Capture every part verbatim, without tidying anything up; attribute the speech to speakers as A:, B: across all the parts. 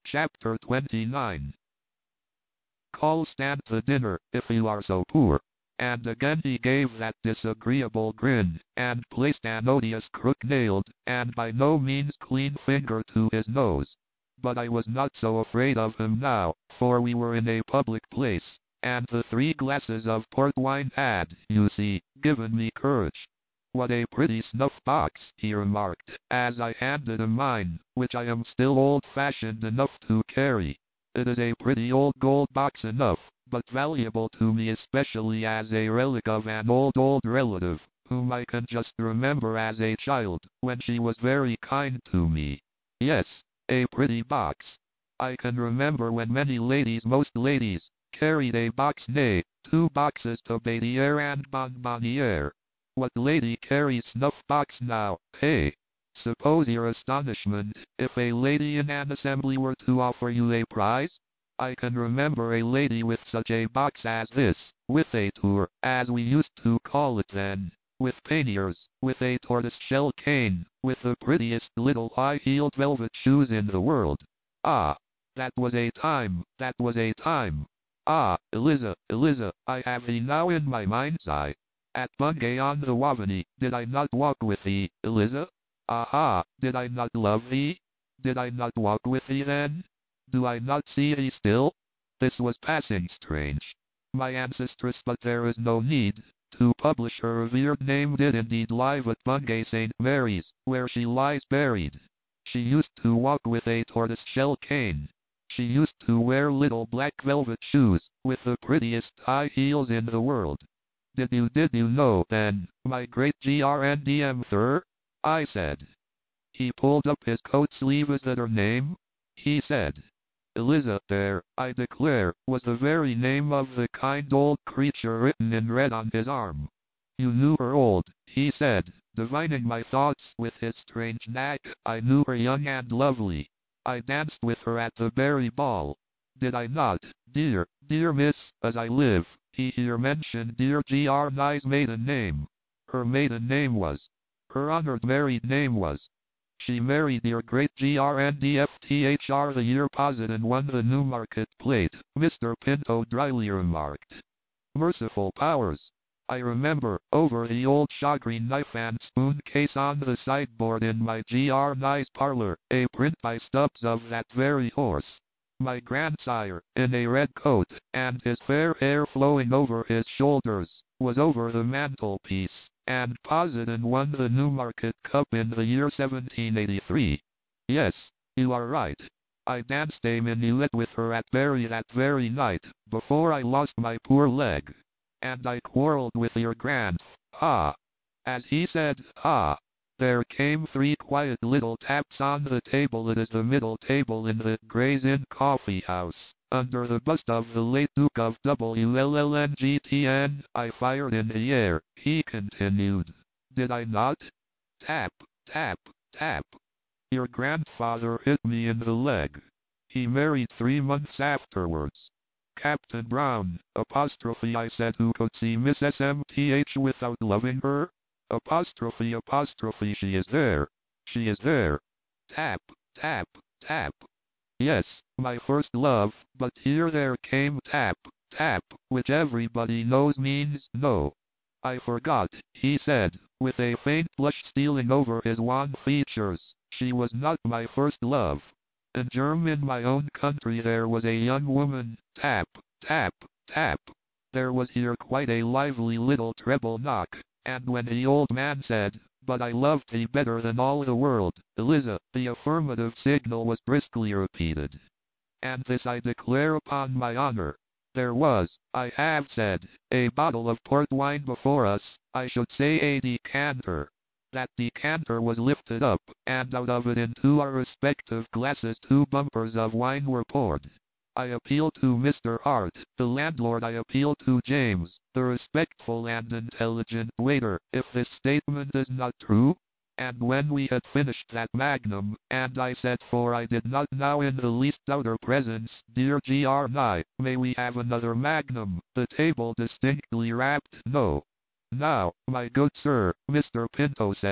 A: Chapter twenty-nine. Call Stan to dinner, if you are so poor. And again he gave that disagreeable grin, and placed an odious crook-nailed, and by no means clean finger to his nose. But I was not so afraid of him now, for we were in a public place, and the three glasses of port wine had, you see, given me courage. "What a pretty snuff-box," he remarked, as I handed him mine, which I am still old-fashioned enough to carry. "It is a pretty old gold box enough, but valuable to me especially as a relic of an old old relative, whom I can just remember as a child, when she was very kind to me. Yes, a pretty box. I can remember when many ladies, most ladies, carried a box, nay, two boxes to Badière and Bonbonnière. What lady carries snuff-box now, hey? Suppose your astonishment, if a lady in an assembly were to offer you a prize? I can remember a lady with such a box as this, with a tour, as we used to call it then, with panniers, with a tortoise-shell cane, with the prettiest little high-heeled velvet shoes in the world. Ah, that was a time, that was a time. Ah, Eliza, Eliza, I have thee now in my mind's eye. At Bungay on the Waveney, did I not walk with thee, Eliza? Aha, did I not love thee? Did I not walk with thee then? Do I not see thee still?" This was passing strange. My ancestress, but there is no need to publish her revered name, did indeed live at Bungay Saint Mary's, where she lies buried. She used to walk with a tortoise-shell cane. She used to wear little black velvet shoes, with the prettiest high heels in the world. "Did you, did you know, then, my great grandm thir?" I said. He pulled up his coat sleeve. "Is that her name?" he said. "Eliza, there, I declare, was the very name of the kind old creature written in red on his arm." "You knew her old," he said, divining my thoughts with his strange knack. "I knew her young and lovely. I danced with her at the Berry Ball. Did I not, dear, dear miss, as I live?" He here mentioned dear Gr Nye's maiden name. Her maiden name was, her honored married name was. "She married dear great Grandfather the year posit and won the Newmarket plate," Mister Pinto dryly remarked. "Merciful powers! I remember, over the old shagreen knife and spoon case on the sideboard in my Gr Nye's parlor, a print by Stubbs of that very horse. My grandsire, in a red coat, and his fair hair flowing over his shoulders, was over the mantelpiece, and posit and won the Newmarket Cup in the year seventeen eighty-three. Yes, you are right. I danced a minuet with her at Bury that very night, before I lost my poor leg. And I quarrelled with your grand, ah." As he said, "ah," there came three quiet little taps on the table. "It is the middle table in the Gray's Inn Coffee House, under the bust of the late Duke of W L L N G T N. I fired in the air," he continued. "Did I not? Tap, tap, tap. Your grandfather hit me in the leg. He married three months afterwards. Captain Brown, apostrophe I said, who could see Miss S M T H without loving her? Apostrophe apostrophe she is there. She is there. Tap, tap, tap. Yes, my first love," but here there came tap, tap, which everybody knows means no. "I forgot," he said, with a faint blush stealing over his wan features. "She was not my first love. In Germany, in my own country, there was a young woman, tap, tap, tap." There was here quite a lively little treble knock, and when the old man said, "But I loved thee better than all the world, Eliza," the affirmative signal was briskly repeated. And this I declare upon my honor. There was, I have said, a bottle of port wine before us, I should say a decanter. That decanter was lifted up, and out of it into our respective glasses two bumpers of wine were poured. I appeal to Mister Hart, the landlord. I appeal to James, the respectful and intelligent waiter, if this statement is not true. And when we had finished that magnum, and I said, for I did not now in the least doubt her presence, "Dear Gr Nye, may we have another magnum?" the table distinctly rapped no. "Now, my good sir," Mister Pinto said,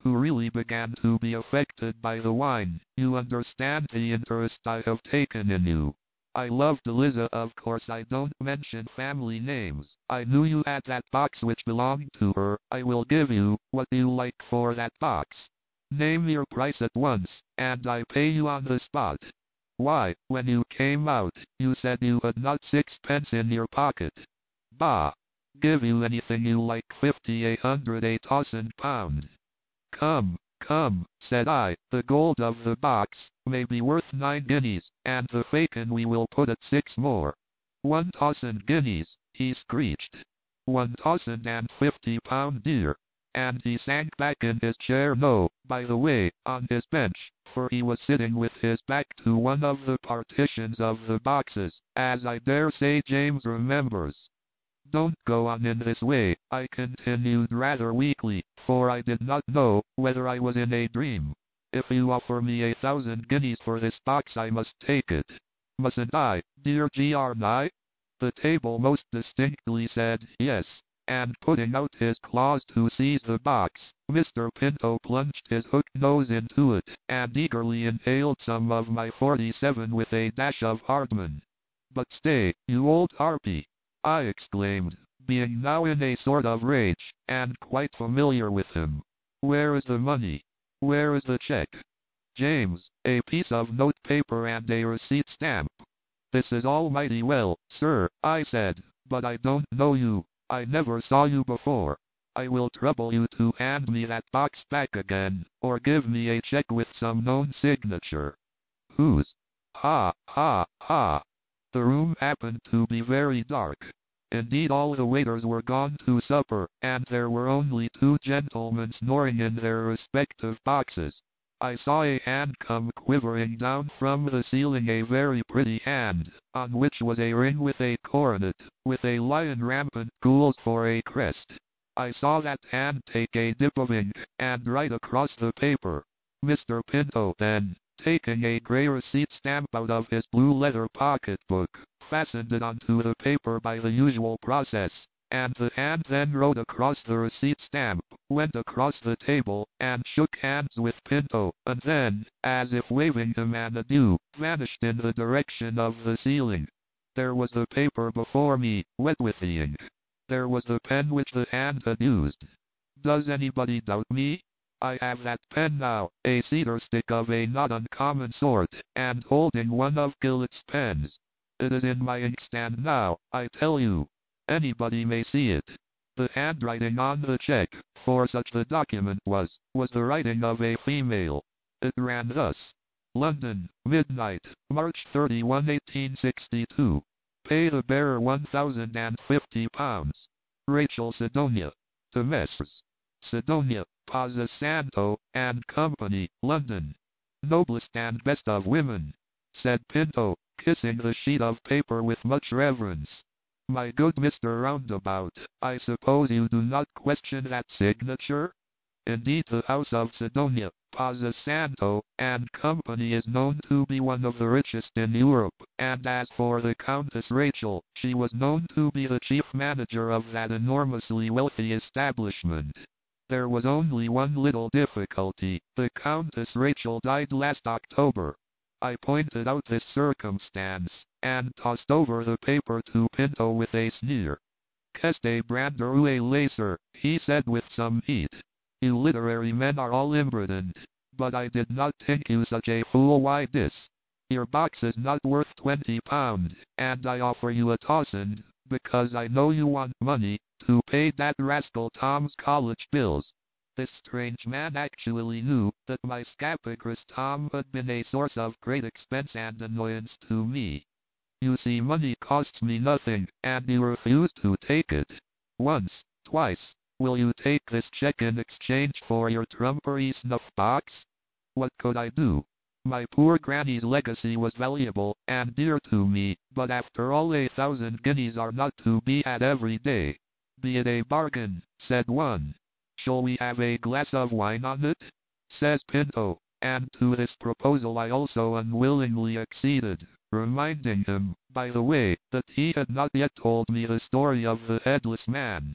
A: who really began to be affected by the wine. You understand the interest I have taken in you. I loved Eliza, of course I don't mention family names. I knew you had that box which belonged to her. I will give you what you like for that box. Name your price at once, and I pay you on the spot. Why, when you came out, you said you had not sixpence in your pocket. Bah! Give you anything you like, fifty, a hundred, a thousand pound. Come, come, said I, the gold of the box may be worth nine guineas, and the bacon we will put at six more. One thousand guineas, he screeched. One thousand and fifty pound, dear. And he sank back in his chair, no, by the way, on his bench, for he was sitting with his back to one of the partitions of the boxes, as I dare say James remembers. Don't go on in this way, I continued rather weakly, for I did not know whether I was in a dream. If you offer me a thousand guineas for this box, I must take it. Mustn't I, dear Gr. The table most distinctly said yes, and putting out his claws to seize the box, Mister Pinto plunged his hooked nose into it, and eagerly inhaled some of my forty-seven with a dash of Hardman. But stay, you old harpy! I exclaimed, being now in a sort of rage, and quite familiar with him. Where is the money? Where is the check? James, a piece of note paper and a receipt stamp. This is all mighty well, sir, I said, but I don't know you. I never saw you before. I will trouble you to hand me that box back again, or give me a check with some known signature. Whose? Ha, ha, ha. The room happened to be very dark. Indeed, all the waiters were gone to supper, and there were only two gentlemen snoring in their respective boxes. I saw a hand come quivering down from the ceiling, a very pretty hand, on which was a ring with a coronet, with a lion rampant gules for a crest. I saw that hand take a dip of ink, and write across the paper. Mister Pinto then, taking a grey receipt stamp out of his blue leather pocketbook, fastened it onto the paper by the usual process, and the hand then wrote across the receipt stamp, went across the table, and shook hands with Pinto, and then, as if waving him an adieu, vanished in the direction of the ceiling. There was the paper before me, wet with the ink. There was the pen which the hand had used. Does anybody doubt me? I have that pen now, a cedar stick of a not uncommon sort, and holding one of Gillett's pens. It is in my inkstand now, I tell you. Anybody may see it. The handwriting on the check, for such the document was, was the writing of a female. It ran thus: London, midnight, March thirty-first, eighteen sixty-two. Pay the bearer one thousand and fifty pounds. Rachel Sidonia. To Messrs. Sidonia, Pazza Santo, and Company, London. Noblest and best of women, said Pinto, kissing the sheet of paper with much reverence. My good Mister Roundabout, I suppose you do not question that signature? Indeed, the house of Sidonia, Pazza Santo, and Company is known to be one of the richest in Europe, and as for the Countess Rachel, she was known to be the chief manager of that enormously wealthy establishment. There was only one little difficulty: the Countess Rachel died last October. I pointed out this circumstance, and tossed over the paper to Pinto with a sneer. Qu'est-ce branderu lacer, he said with some heat. You literary men are all imprudent, but I did not think you such a fool. Why this? Your box is not worth twenty pound, and I offer you a thousand, because I know you want money, to pay that rascal Tom's college bills. This strange man actually knew that my scapegrace Tom had been a source of great expense and annoyance to me. You see, money costs me nothing, and you refuse to take it. Once, twice. Will you take this check in exchange for your trumpery snuff box? What could I do? My poor granny's legacy was valuable and dear to me, but after all, a thousand guineas are not to be had every day. Be it a bargain, said one. Shall we have a glass of wine on it? Says Pinto, and to this proposal I also unwillingly acceded, reminding him, by the way, that he had not yet told me the story of the headless man.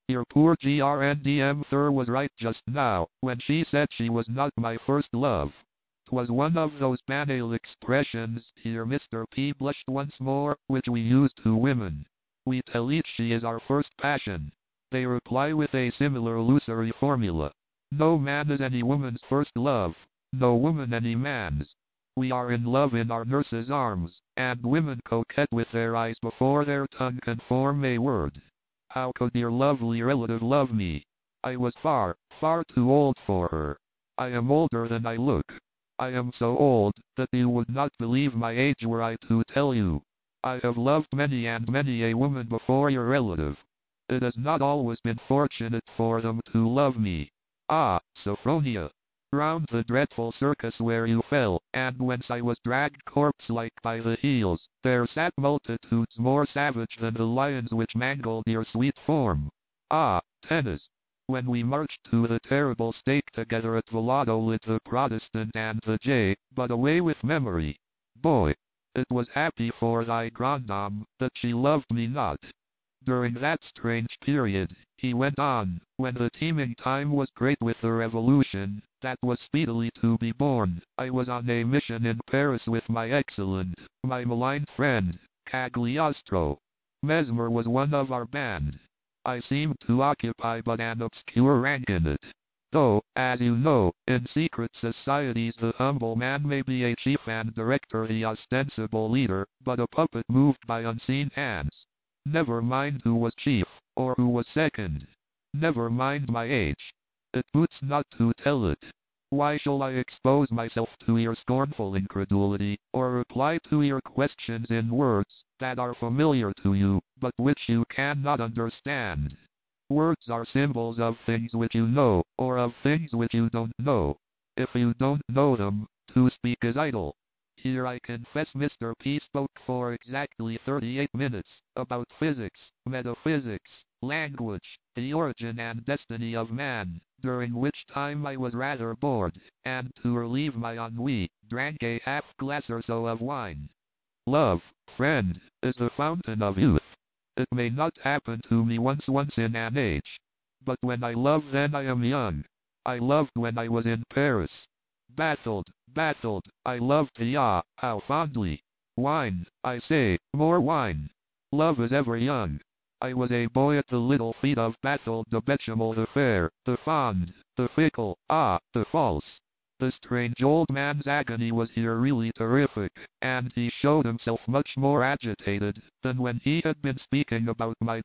A: Your poor Grandm Thur was right just now, when she said she was not my first love. 'Twas one of those banal expressions, here Mister P blushed once more, which we use to women. We tell each she is our first passion. They reply with a similar illusory formula. No man is any woman's first love, no woman any man's. We are in love in our nurse's arms, and women coquette with their eyes before their tongue can form a word. How could your lovely relative love me? I was far, far too old for her. I am older than I look. I am so old that you would not believe my age were I to tell you. I have loved many and many a woman before your relative. It has not always been fortunate for them to love me. Ah, Sophronia! Round the dreadful circus where you fell, and whence I was dragged corpse-like by the heels, there sat multitudes more savage than the lions which mangled your sweet form. Ah, Tennis! When we marched to the terrible stake together at Valladolid, the Protestant and the J, but away with memory. Boy! It was happy for thy grandam that she loved me not. During that strange period, he went on, when the teeming time was great with the revolution that was speedily to be born, I was on a mission in Paris with my excellent, my maligned friend, Cagliostro. Mesmer was one of our band. I seemed to occupy but an obscure rank in it. Though, as you know, in secret societies the humble man may be a chief and director, the ostensible leader, but a puppet moved by unseen hands. Never mind who was chief, or who was second. Never mind my age. It boots not to tell it. Why shall I expose myself to your scornful incredulity, or reply to your questions in words that are familiar to you, but which you cannot understand? Words are symbols of things which you know, or of things which you don't know. If you don't know them, to speak is idle. Here I confess Mister P spoke for exactly thirty-eight minutes, about physics, metaphysics, language, the origin and destiny of man, during which time I was rather bored, and to relieve my ennui, drank a half-glass or so of wine. Love, friend, is the fountain of youth. It may not happen to me once once in an age. But when I love then I am young. I loved when I was in Paris. Baffled, baffled, I loved, ah, how fondly. Wine, I say, more wine. Love is ever young. I was a boy at the little feet of Bathilde de Bechamel the fair, the fond, the fickle, ah, the false. The strange old man's agony was here really terrific, and he showed himself much more agitated than when he had been speaking about my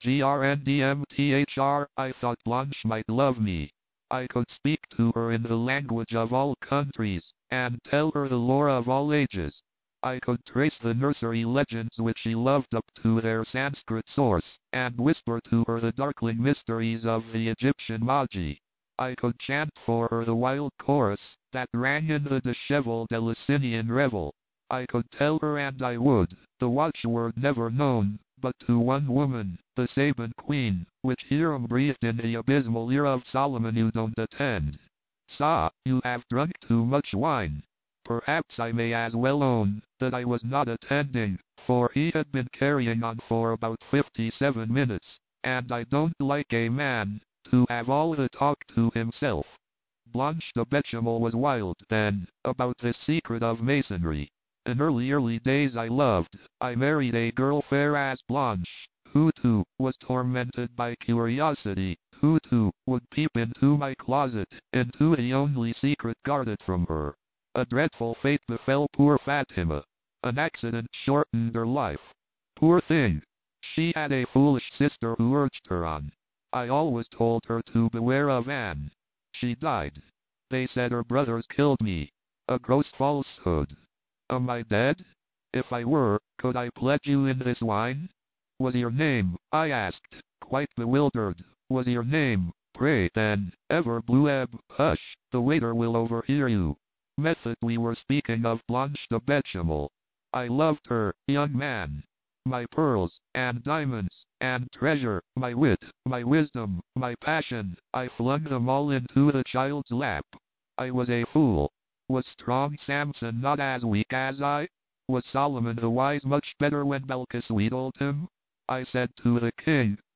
A: Grandmthr. I thought Blanche might love me. I could speak to her in the language of all countries, and tell her the lore of all ages. I could trace the nursery legends which she loved up to their Sanskrit source, and whisper to her the darkling mysteries of the Egyptian Magi. I could chant for her the wild chorus that rang in the disheveled Eleusinian revel. I could tell her, and I would, the watchword never known, but to one woman, the Saban Queen, which Hiram breathed in the abysmal ear of Solomon. You don't attend. Sa, you have drunk too much wine. Perhaps I may as well own that I was not attending, for he had been carrying on for about fifty-seven minutes, and I don't like a man to have all the talk to himself. Blanche de Bechamel was wild then about this secret of masonry. In early, early days I loved. I married a girl fair as Blanche, who too was tormented by curiosity, who too would peep into my closet, into the only secret guarded from her. A dreadful fate befell poor Fatima. An accident shortened her life. Poor thing! She had a foolish sister who urged her on. I always told her to beware of Anne. She died. They said her brothers killed me. A gross falsehood. Am I dead? If I were, could I pledge you in this wine? Was your name, I asked, quite bewildered, was your name, pray then, ever Blueb? Hush, the waiter will overhear you. Method, we were speaking of Blanche de Bechamel. I loved her, young man. My pearls, and diamonds, and treasure, my wit, my wisdom, my passion, I flung them all into the child's lap. I was a fool. Was strong Samson not as weak as I? Was Solomon the wise much better when Belcas wheedled him? I said to the king,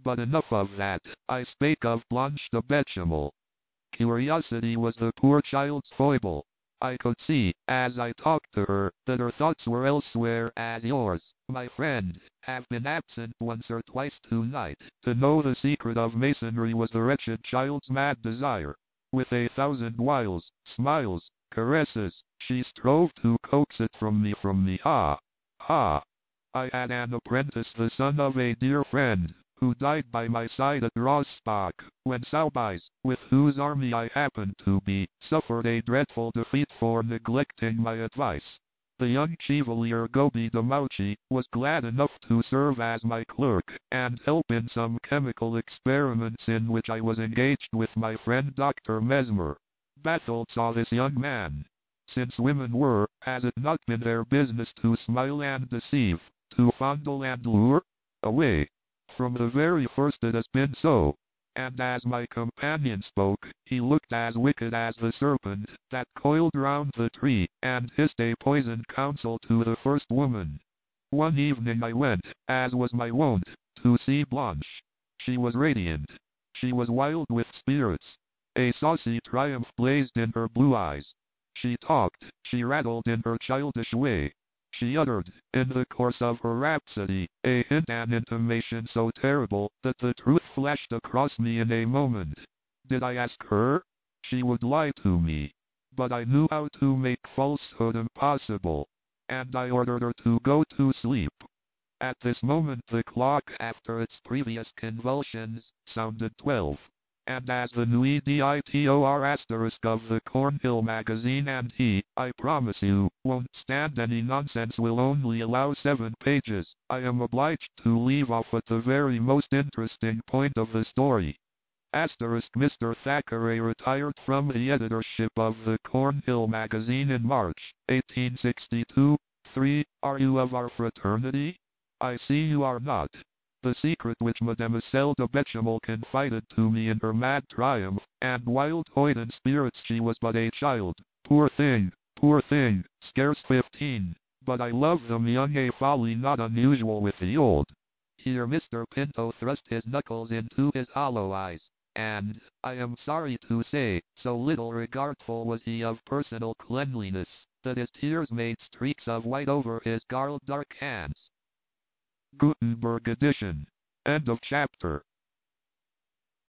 A: But enough of that. I spake of Blanche de Bechamel. Curiosity was the poor child's foible. I could see, as I talked to her, that her thoughts were elsewhere, as yours, my friend, have been absent once or twice tonight. To know the secret of masonry was the wretched child's mad desire. With a thousand wiles, smiles, caresses, she strove to coax it from me from me. Ah! Ah! I had an apprentice, the son of a dear friend, who died by my side at Rossbach, when Soubise, with whose army I happened to be, suffered a dreadful defeat for neglecting my advice. The young Chevalier Gobi de Mauchy was glad enough to serve as my clerk, and help in some chemical experiments in which I was engaged with my friend Doctor Mesmer. Baffled saw this young man. Since women were, has it not been their business to smile and deceive, to fondle and lure? Away! From the very first it has been so. And as my companion spoke, he looked as wicked as the serpent that coiled round the tree, and hissed a poisoned counsel to the first woman. One evening I went, as was my wont, to see Blanche. She was radiant. She was wild with spirits. A saucy triumph blazed in her blue eyes. She talked, she rattled in her childish way. She uttered, in the course of her rhapsody, a hint and intimation so terrible that the truth flashed across me in a moment. Did I ask her? She would lie to me. But I knew how to make falsehood impossible, and I ordered her to go to sleep. At this moment the clock, after its previous convulsions, sounded twelve. And as the Nuit d'Itor asterisk of the Cornhill magazine and he, I promise you, won't stand any nonsense, will only allow seven pages, I am obliged to leave off at the very most interesting point of the story. Asterisk Mister Thackeray retired from the editorship of the Cornhill magazine in March, eighteen sixty-two. three. Are you of our fraternity? I see you are not. The secret which Mademoiselle de Bechamel confided to me in her mad triumph, and wild hoyden spirits, she was but a child, poor thing, poor thing, scarce fifteen, but I love them young, a folly not unusual with the old. Here Mister Pinto thrust his knuckles into his hollow eyes, and, I am sorry to say, so little regardful was he of personal cleanliness, that his tears made streaks of white over his garled dark hands. Gutenberg edition. End of chapter.